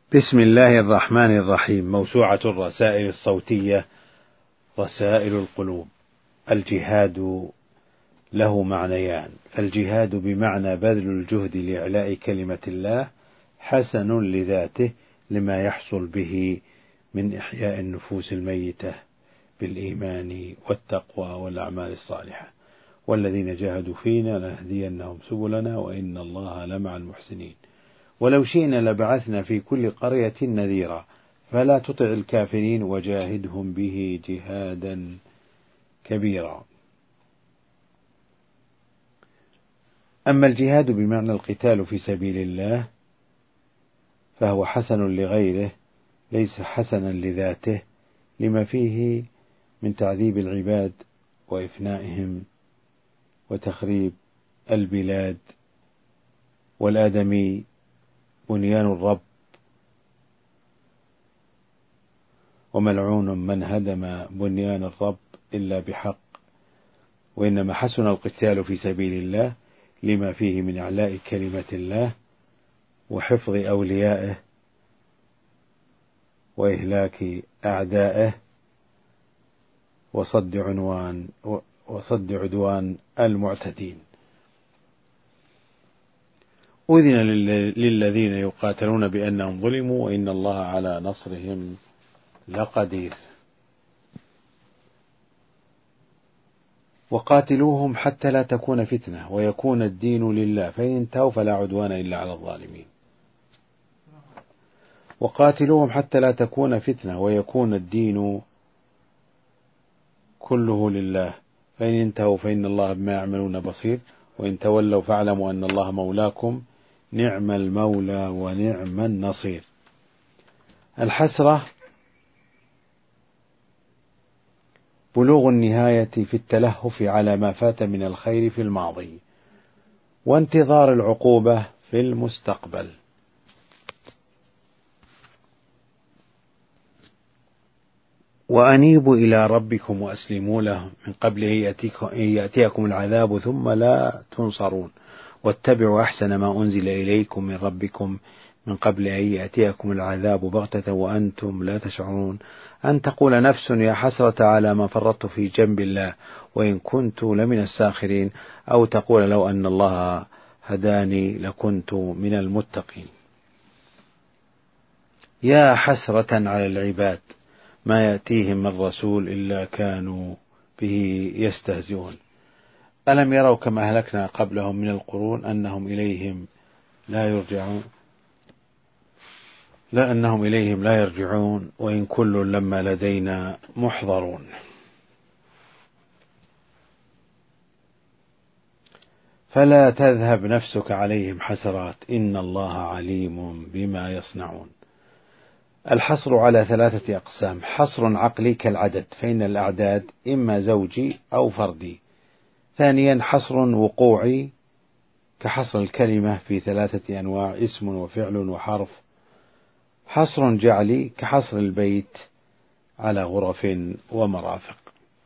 بسم الله الرحمن الرحيم. موسوعة الرسائل الصوتية رسائل القلوب. الجهاد له معنيان، فالجهاد بمعنى بذل الجهد لإعلاء كلمة الله حسن لذاته لما يحصل به من إحياء النفوس الميتة بالإيمان والتقوى والأعمال الصالحة، والذين جاهدوا فينا لنهدينهم سبلنا وإن الله لمع المحسنين. ولو شئنا لبعثنا في كل قرية نذيرا فلا تطع الكافرين وجاهدهم به جهادا كبيرا. أما الجهاد بمعنى القتال في سبيل الله فهو حسن لغيره ليس حسنا لذاته لما فيه من تعذيب العباد وإفنائهم وتخريب البلاد، والآدمي بنيان الرب، وملعون من هدم بنيان الرب إلا بحق. وإنما حسن القتال في سبيل الله لما فيه من إعلاء كلمة الله وحفظ أوليائه وإهلاك أعدائه وصد عدوان المعتدين. أذن للذين يقاتلون بأنهم ظلموا وإن الله على نصرهم لقدير. وقاتلوهم حتى لا تكون فتنة ويكون الدين لله فإن انتهوا فلا عدوان إلا على الظالمين. وقاتلوهم حتى لا تكون فتنة ويكون الدين كله لله فإن انتهوا فإن الله بما يعملون بصير وإن تولوا فاعلموا أن الله مولاكم نعم المولى ونعم النصير. الحسرة بلوغ النهاية في التلهف على ما فات من الخير في الماضي وانتظار العقوبة في المستقبل. وأنيبوا إلى ربكم وأسلموا له من قبل أن يأتيكم العذاب ثم لا تنصرون واتبعوا أحسن ما أنزل إليكم من ربكم من قبل أن يأتيكم العذاب بغتة وأنتم لا تشعرون أن تقول نفس يا حسرة على ما فرطت في جنب الله وإن كنت لمن الساخرين أو تقول لو أن الله هداني لكنت من المتقين. يا حسرة على العباد ما يأتيهم من رسول إلا كانوا به يستهزئون ألم يروا كما أهلكنا قبلهم من القرون أنهم إليهم لا يرجعون وإن كل لما لدينا محضرون. فلا تذهب نفسك عليهم حسرات إن الله عليم بما يصنعون. الحصر على 3 أقسام: حصر عقلي كالعدد فإن الأعداد إما زوجي أو فردي. ثانيا حصر وقوعي كحصر الكلمة في 3 أنواع اسم وفعل وحرف. حصر جعلي كحصر البيت على غرف ومرافق.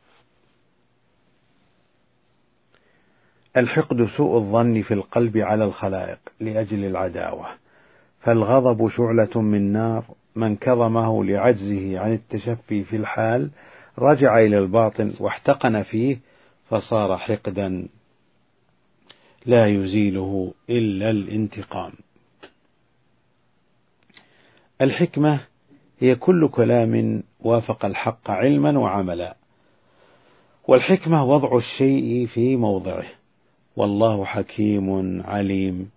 الحقد سوء الظن في القلب على الخلائق لأجل العداوة، فالغضب شعلة من نار من كظمه لعجزه عن التشفي في الحال رجع إلى الباطن واحتقن فيه فصار حقدا لا يزيله إلا الانتقام. الحكمة هي كل كلام وافق الحق علما وعملا، والحكمة وضع الشيء في موضعه، والله حكيم عليم.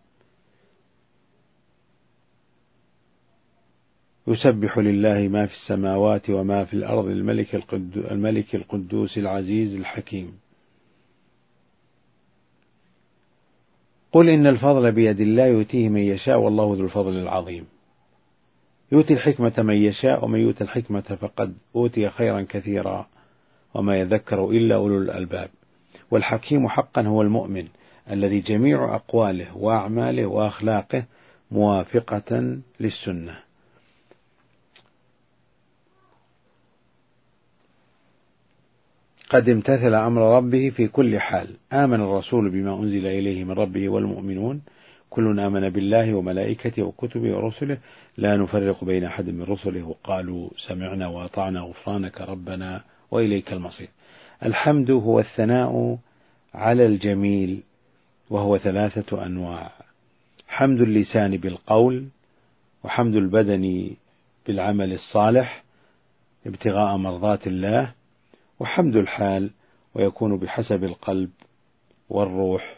يسبح لله ما في السماوات وما في الأرض الملك القدوس العزيز الحكيم. قل إن الفضل بيد الله يؤتيه من يشاء والله ذو الفضل العظيم. يؤتي الحكمة من يشاء ومن يؤت الحكمة فقد أوتي خيرا كثيرا وما يذكر إلا أولو الألباب. والحكيم حقا هو المؤمن الذي جميع أقواله وأعماله وأخلاقه موافقة للسنة. قد امتثل أمر ربه في كل حال. آمن الرسول بما أنزل إليه من ربه والمؤمنون كل آمن بالله وملائكته وكتبه ورسله لا نفرق بين أحد من رسله وقالوا سمعنا وأطعنا غفرانك ربنا وإليك المصير. الحمد هو الثناء على الجميل، وهو 3 أنواع: حمد اللسان بالقول، وحمد البدن بالعمل الصالح ابتغاء مرضات الله، وحمد الحال ويكون بحسب القلب والروح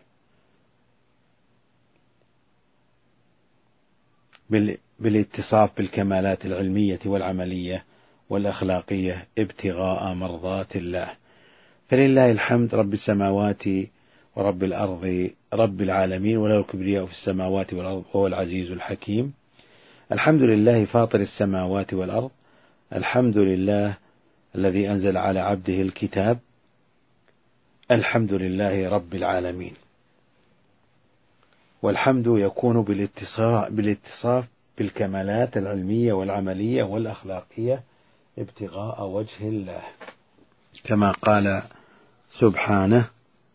بالاتصاف بالكمالات العلمية والعملية والأخلاقية ابتغاء مرضات الله. فلله الحمد رب السماوات ورب الأرض رب العالمين، وله الكبرياء في السماوات والأرض وهو العزيز الحكيم. الحمد لله فاطر السماوات والأرض، الحمد لله الذي أنزل على عبده الكتاب، الحمد لله رب العالمين. والحمد يكون بالاتصاف بالكمالات العلمية والعملية والأخلاقية ابتغاء وجه الله، كما قال سبحانه: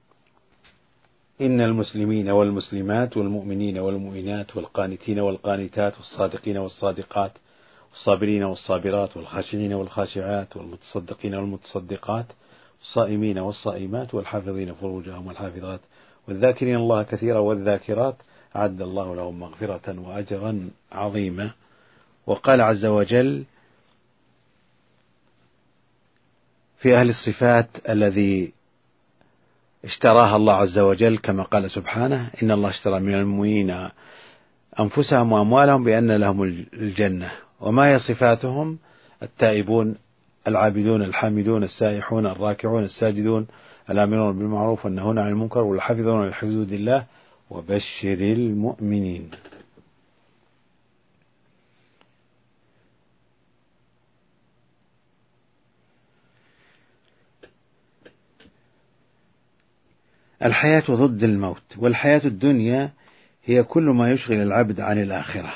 إن المسلمين والمسلمات والمؤمنين والمؤمنات والقانتين والقانتات والصادقين والصادقات والصابرين والصابرات والخاشعين والخاشعات والمتصدقين والمتصدقات والصائمين والصائمات والحافظين فروجهم والحافظات والذاكرين الله كثيرا والذاكرات أعد الله لهم مغفرة وأجرا عظيما. وقال عز وجل في أهل الصفات الذي اشتراها الله عز وجل، كما قال سبحانه: إن الله اشترى من المؤمنين أنفسهم وأموالهم بأن لهم الجنة. وما هي صفاتهم؟ التائبون العابدون الحامدون السائحون الراكعون الساجدون الآمرون بالمعروف والنهون عن المنكر والحافظون لحدود الله وبشر المؤمنين. الحياة ضد الموت، والحياة الدنيا هي كل ما يشغل العبد عن الآخرة،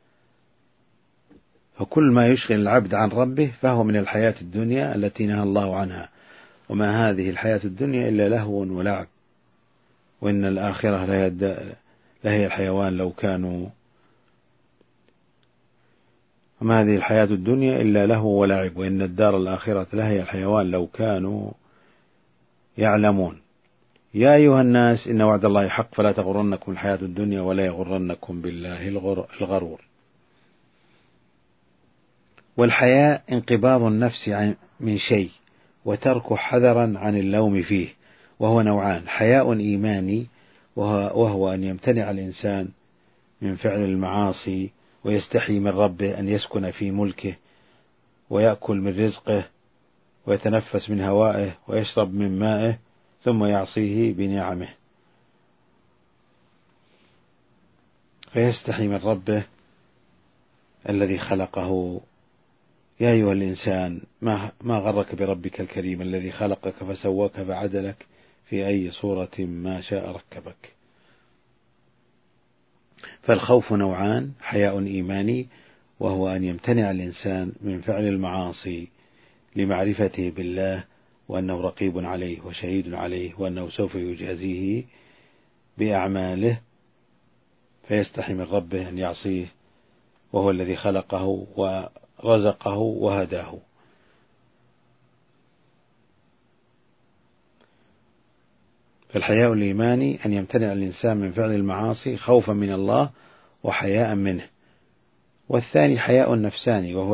فكل ما يشغل العبد عن ربه فهو من الحياة الدنيا التي نهى الله عنها. وما هذه الحياة الدنيا إلا لهو ولعب، وإن الآخرة لهي الحيوان لو كانوا وما هذه الحياة الدنيا إلا لهو ولعب وإن الدار الآخرة لهي الحيوان لو كانوا يعلمون. يا أيها الناس إن وعد الله حق فلا تغرنكم الحياة الدنيا ولا يغرنكم بالله الغرور. والحياء انقباض النفس من شيء وترك حذرا عن اللوم فيه، وهو نوعان: حياء إيماني وهو أن يمتنع الإنسان من فعل المعاصي ويستحي من ربه، أن يسكن في ملكه ويأكل من رزقه ويتنفس من هوائه ويشرب من مائه ثم يعصيه بنعمه، فيستحي من ربه الذي خلقه. يا أيها الإنسان ما غرك بربك الكريم الذي خلقك فسواك فعدلك في أي صورة ما شاء ركبك. فالخوف نوعان: حياء إيماني وهو أن يمتنع الإنسان من فعل المعاصي لمعرفته بالله وأنه رقيب عليه وشهيد عليه وأنه سوف يجازيه بأعماله، فيستحي من ربه أن يعصيه وهو الذي خلقه ورزقه وهداه. فالحياء الإيماني أن يمتنع الإنسان من فعل المعاصي خوفا من الله وحياء منه. والثاني حياء نفساني وهو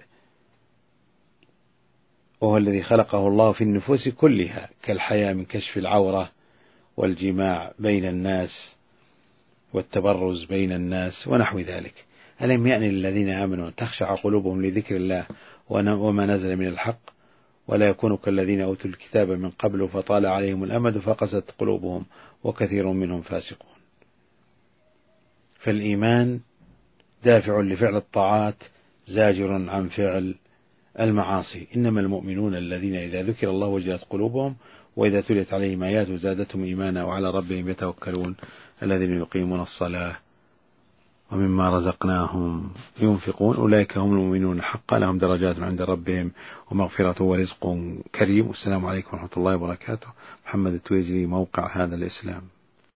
الذي خلقه الله في النفوس كلها، كالحياء من كشف العورة والجماع بين الناس والتبرز بين الناس ونحو ذلك. ألم يأن للذين آمنوا أن تخشع قلوبهم لذكر الله وما نزل من الحق ولا يكونوا كالذين أوتوا الكتاب من قبل فطال عليهم الأمد فقست قلوبهم وكثير منهم فاسقون. فالإيمان دافع لفعل الطاعات زاجر عن فعل المعاصي. إنما المؤمنون الذين إذا ذكر الله وجلت قلوبهم وإذا تليت عليهم آياته زادتهم إيمانا وعلى ربهم يتوكلون الذين يقيمون الصلاة ومما رزقناهم ينفقون أولئك هم المؤمنون حقا لهم درجات عند ربهم ومغفرة ورزق كريم. والسلام عليكم ورحمة الله وبركاته. محمد التويجري، موقع هذا الإسلام.